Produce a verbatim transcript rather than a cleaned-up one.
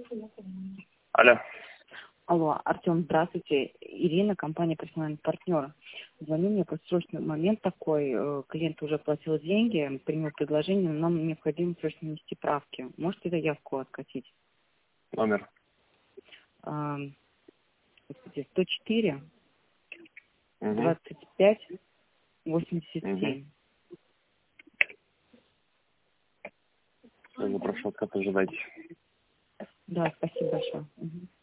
Алло. Алло, Артем, здравствуйте. Ирина, компания «Персональный партнер». Звоню мне просто срочный момент такой. э, Клиент уже платил деньги, принял предложение, но нам необходимо срочно внести правки. Можете заявку откатить? Номер. А, господи, сто четыре Угу. двадцать пять восемьдесят семь. Все, запрошу откат, ожидайте. Да, спасибо большое. Мгм.